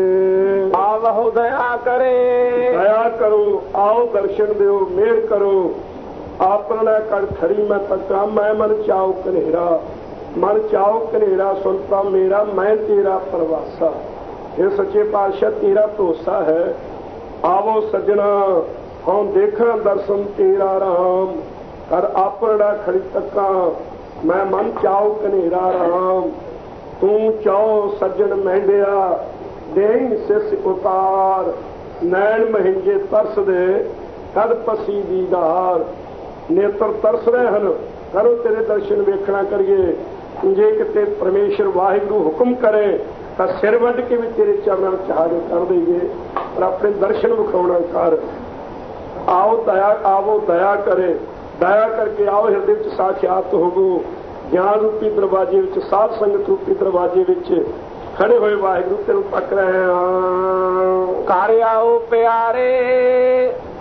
ਆਵਹੁ ਦਇਆ ਕਰੇ, ਦਇਆ ਕਰੋ, ਆਓ ਦਰਸ਼ਨ ਦਿਓ, ਮਿਹਰ ਕਰੋ। ਆਪਣਾ ਕਰ ਖੜੀ ਮੈਂ ਤੱਕਾਂ, ਮੈਂ ਮਨ ਚਾਉ ਕਨੇਰਾ, ਮਨ ਚਾਉ ਕਨੇਰਾ ਸੁਣਤਾ ਮੇਰਾ, ਮੈਂ ਤੇਰਾ ਪ੍ਰਵਾਸਾ। ਇਹ ਸੱਚੇ ਪਾਤਸ਼ਾਹ ਤੇਰਾ ਭਰੋਸਾ ਹੈ। ਆਵੋ ਸੱਜਣਾ ਹਉ ਦੇਖਾਂ ਦਰਸ਼ਨ ਤੇਰਾ ਰਾਮ, ਕਰ ਆਪਣਾ ਖੜੀ ਤੱਕਾਂ ਮੈਂ ਮਨ ਚਾਉ ਕਨੇਰਾ ਰਾਮ। ਤੂੰ ਚਾਉ ਸੱਜਣ ਮਹਿੰਦਿਆ ਦੇਈ ਸਿਸ ਉਤਾਰ, ਨੈਣ ਮਹਿੰਗੇ ਤਰਸਦੇ ਕਦ ਪਸੀ ਦੀਦਾਰ। ਨੇਤਰ ਤਰਸ ਰਹੇ ਹਨ, ਕਰੋ ਤੇਰੇ ਦਰਸ਼ਨ ਵੇਖਣਾ ਕਰੀਏ। ਜੇ ਕਿਤੇ ਪਰਮੇਸ਼ਰ ਵਾਹਿਗੁਰੂ ਹੁਕਮ ਕਰੇ ਤਾਂ ਸਿਰ ਵੱਢ ਕੇ ਵੀ ਤੇਰੇ ਚਰਨਾਂ ਵਿੱਚ ਹਾਜ਼ਰ ਕਰ ਦੇਈਏ, ਪਰ ਆਪਣੇ ਦਰਸ਼ਨ ਵਿਖਾਉਣਾ ਕਰ। ਆਓ ਦਇਆ, ਆਵੋ ਦਇਆ ਕਰੇ, ਦਇਆ ਕਰਕੇ ਆਓ ਹਿਰਦੇ ਵਿੱਚ ਸਾਖਿਆਤ ਹੋਵੋ। ਗਿਆਨ ਰੂਪੀ ਦਰਵਾਜ਼ੇ ਵਿੱਚ, ਸਾਧ ਸੰਗਤ ਰੂਪੀ ਦਰਵਾਜ਼ੇ ਵਿੱਚ ਖੜੇ ਹੋਏ ਵਾਹਿਗੁਰੂ ਤੈਨੂੰ ਤੱਕ ਰਹੇ ਹਾਂ। ਘਰ ਆਓ ਪਿਆਰੇ,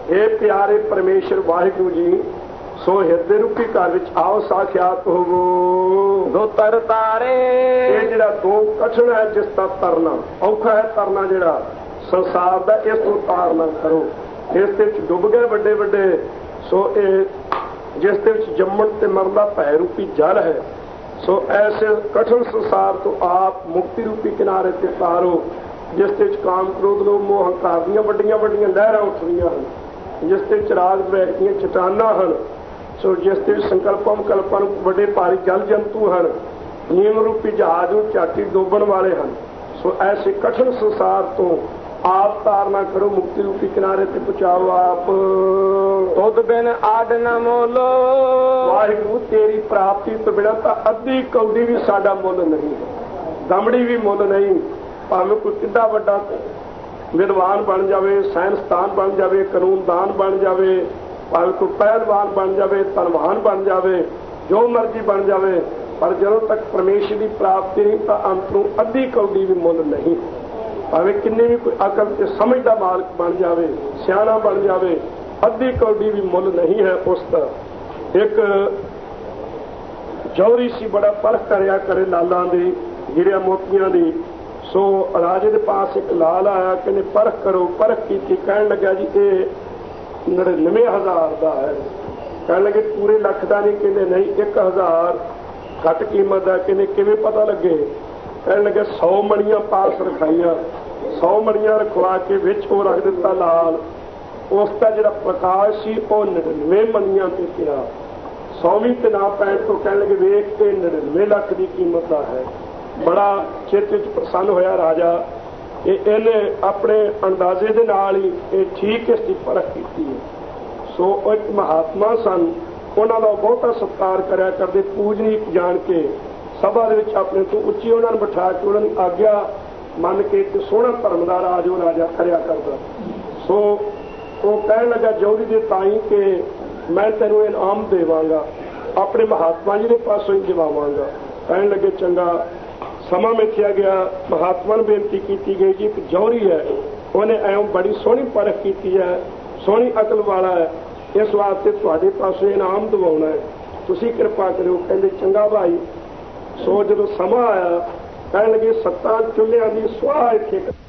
ਇਹ ਪਿਆਰੇ ਪਰਮੇਸ਼ਰ ਵਾਹਿਗੁਰੂ ਜੀ, ਸੋ ਹਿਰਦੇ ਰੂਪੀ ਘਰ ਵਿੱਚ ਆਓ ਸਾਖਿਆਤ ਹੋਵੋ। ਦੋ ਤਰ ਤਾਰੇ, ਇਹ ਜਿਹੜਾ ਦੋ ਕਠਨ ਹੈ ਜਿਸ ਦਾ ਤਰਨਾ ਔਖਾ ਹੈ, ਤਰਨਾ ਜਿਹੜਾ ਸੰਸਾਰ ਦਾ, ਇਸ ਤੋਂ ਤਾਰਨਾ ਕਰੋ। ਇਸ ਦੇ ਵਿੱਚ ਡੁੱਬ ਗਏ ਵੱਡੇ ਵੱਡੇ, ਸੋ ਇਹ ਜਿਸ ਦੇ ਵਿੱਚ ਜੰਮਣ ਤੇ ਮਰਨ ਦਾ ਭੈ ਰੂਪੀ ਜਲ ਹੈ, ਸੋ ਐਸੇ ਕਠਨ ਸੰਸਾਰ ਤੋਂ ਆਪ ਮੁਕਤੀ ਰੂਪੀ ਕਿਨਾਰੇ ਤੇ ਤਾਰੋ, ਜਿਸ ਦੇ ਵਿੱਚ ਕਾਮ ਕ੍ਰੋਧ ਲੋਭ ਮੋਹ ਹੰਕਾਰ ਦੀਆਂ ਵੱਡੀਆਂ ਵੱਡੀਆਂ ਲਹਿਰਾਂ ਉੱਠਦੀਆਂ ਹਨ, ਜਿਸ ਦੇ ਵਿੱਚ ਰਾਗ ਦਵੇਸ਼ ਦੀਆਂ ਚਟਾਨਾਂ ਹਨ, ਸੋ ਜਿਸ ਦੇ ਵਿੱਚ ਸੰਕਲਪਾਂ ਵਿਕਲਪਾਂ ਨੂੰ ਵੱਡੇ ਭਾਰੀ ਜਲ ਜੰਤੂ ਹਨ, ਨਿਯਮ ਰੂਪੀ ਜਹਾਜ਼ ਨੂੰ ਝਾਟੀ ਡੋਬਣ ਵਾਲੇ ਹਨ। ਸੋ ਐਸੇ ਕਠਨ ਸੰਸਾਰ ਤੋਂ ਆਪ ਤਾਰਨਾ ਕਰੋ, ਮੁਕਤੀ ਰੂਪੀ ਕਿਨਾਰੇ ਤੇ ਪਹੁੰਚਾਓ ਆਪ। ਤੁਧ ਬਿਨ ਆਡ ਨ ਮੋਲੋ, ਵਾਹਿਗੁਰੂ ਤੇਰੀ ਪ੍ਰਾਪਤੀ ਤੋਂ ਬਿਨਾਂ ਤਾਂ ਅੱਧੀ ਕੌਡੀ ਵੀ ਸਾਡਾ ਮੁੱਲ ਨਹੀਂ, ਦਮੜੀ ਵੀ ਮੁੱਲ ਨਹੀਂ। ਭਾਵੇਂ ਕੋਈ ਕਿੱਡਾ ਵੱਡਾ ਵਿਦਵਾਨ ਬਣ ਜਾਵੇ, ਸਾਇੰਸਦਾਨ ਬਣ ਜਾਵੇ, ਕਾਨੂੰਨਦਾਨ ਬਣ ਜਾਵੇ, ਭਾਵੇਂ ਕੋਈ ਪਹਿਲਵਾਨ ਬਣ ਜਾਵੇ, ਧਨਵਾਨ ਬਣ ਜਾਵੇ, ਜੋ ਮਰਜ਼ੀ ਬਣ ਜਾਵੇ, ਪਰ ਜਦੋਂ ਤੱਕ ਪਰਮੇਸ਼ਰ ਦੀ ਪ੍ਰਾਪਤੀ ਨਹੀਂ ਤਾਂ ਅੰਤ ਨੂੰ ਅੱਧੀ ਕੌਡੀ ਵੀ ਮੁੱਲ ਨਹੀਂ। ਭਾਵੇਂ ਕਿੰਨੀ ਵੀ ਕੋਈ ਅਕਲ ਤੇ ਸਮਝ ਦਾ ਮਾਲਕ ਬਣ ਜਾਵੇ, ਸਿਆਣਾ ਬਣ ਜਾਵੇ, ਅੱਧੀ ਕੌਡੀ ਵੀ ਮੁੱਲ ਨਹੀਂ ਹੈ ਉਸ ਦਾ। ਇੱਕ ਜੌਹਰੀ ਸੀ, ਬੜਾ ਪਰਖ ਕਰਿਆ ਕਰੇ ਲਾਲਾਂ ਦੀ, ਹੀਰਿਆਂ ਮੋਤੀਆਂ ਦੀ। ਸੋ ਰਾਜੇ ਦੇ ਪਾਸ ਇੱਕ ਲਾਲ ਆਇਆ, ਕਹਿੰਦੇ ਪਰਖ ਕਰੋ। ਪਰਖ ਕੀਤੀ, ਕਹਿਣ ਲੱਗਾ ਜੀ ਇਹ ਨੜਿਨਵੇਂ ਹਜ਼ਾਰ ਦਾ ਹੈ। ਕਹਿਣ ਲੱਗੇ ਪੂਰੇ ਲੱਖ ਦਾ ਨਹੀਂ, ਕਹਿੰਦੇ ਨਹੀਂ ਇੱਕ ਹਜ਼ਾਰ ਘੱਟ ਕੀਮਤ ਦਾ। ਕਹਿੰਦੇ ਕਿਵੇਂ ਪਤਾ ਲੱਗੇ? ਕਹਿਣ ਲੱਗੇ ਸੌ ਮਣੀਆਂ ਪਾਸ ਰਖਾਈਆਂ, ਸੌ ਮਣੀਆਂ ਰਖਵਾ ਕੇ ਵਿੱਚ ਉਹ ਰੱਖ ਦਿੱਤਾ ਲਾਲ। ਉਸ ਦਾ ਜਿਹੜਾ ਪ੍ਰਕਾਸ਼ ਸੀ ਉਹ ਨੜਿਨਵੇਂ ਮਣੀਆਂ ਤੇ ਪਿਆ, ਸੌਵੀਂ ਤੇ ਨਾ ਪੈਣ ਤੋਂ ਕਹਿਣ ਲੱਗੇ ਵੇਖ ਕੇ ਨੜਿਨਵੇਂ ਲੱਖ ਦੀ ਕੀਮਤ ਦਾ ਹੈ। ਬੜਾ ਚਿੱਤ ਵਿੱਚ ਪ੍ਰਸੰਨ ਹੋਇਆ ਰਾਜਾ। ਇਹ ਇਹਨੇ ਆਪਣੇ ਅੰਦਾਜ਼ੇ ਦੇ ਨਾਲ ਹੀ ਇਹ ਠੀਕ ਇਸ ਦੀ ਪਰਖ ਕੀਤੀ ਹੈ। ਸੋ ਉਹ ਇੱਕ ਮਹਾਤਮਾ ਸਨ, ਉਹਨਾਂ ਦਾ ਬਹੁਤਾ ਸਤਿਕਾਰ ਕਰਿਆ ਕਰਦੇ, ਪੂਜਨੀਕ ਜਾਣ ਕੇ ਸਭਾ ਦੇ ਵਿੱਚ ਆਪਣੇ ਤੋਂ ਉੱਚੀ ਉਹਨਾਂ ਨੂੰ ਬਿਠਾ ਕੇ ਉਹਨਾਂ ਦੀ ਆਗਿਆ ਮੰਨ ਕੇ ਤੇ ਸੋਹਣਾ ਧਰਮ ਦਾ ਰਾਜ ਉਹ ਰਾਜਾ ਕਰਿਆ ਕਰਦਾ। ਸੋ ਉਹ ਕਹਿਣ ਲੱਗਾ ਜੌਹਰੀ ਦੇ ਤਾਈ ਕਿ ਮੈਂ ਤੈਨੂੰ ਇਨਾਮ ਦੇਵਾਂਗਾ, ਆਪਣੇ ਮਹਾਤਮਾ ਜੀ ਦੇ ਪਾਸੋਂ ਹੀ ਦਿਵਾਵਾਂਗਾ। ਕਹਿਣ ਲੱਗੇ ਚੰਗਾ। ਸਮਾਂ ਮਿਥਿਆ ਗਿਆ, ਮਹਾਤਮਾ ਨੂੰ ਬੇਨਤੀ ਕੀਤੀ ਗਈ ਜੀ ਇੱਕ ਜੌਹਰੀ ਹੈ, ਉਹਨੇ ਐਂ ਬੜੀ ਸੋਹਣੀ ਪਰਖ ਕੀਤੀ ਹੈ, ਸੋਹਣੀ ਅਕਲ ਵਾਲਾ ਹੈ, ਇਸ ਵਾਸਤੇ ਤੁਹਾਡੇ ਪਾਸੋਂ ਇਨਾਮ ਦਿਵਾਉਣਾ ਹੈ, ਤੁਸੀਂ ਕਿਰਪਾ ਕਰਿਓ। ਕਹਿੰਦੇ ਚੰਗਾ ਭਾਈ। ਸੋ ਜਦੋਂ ਸਮਾਂ ਆਇਆ ਕਹਿਣ ਲੱਗੇ ਸੱਤਾਂ ਚੁੱਲ੍ਹਿਆਂ ਦੀ ਸੁਆਹ ਇੱਥੇ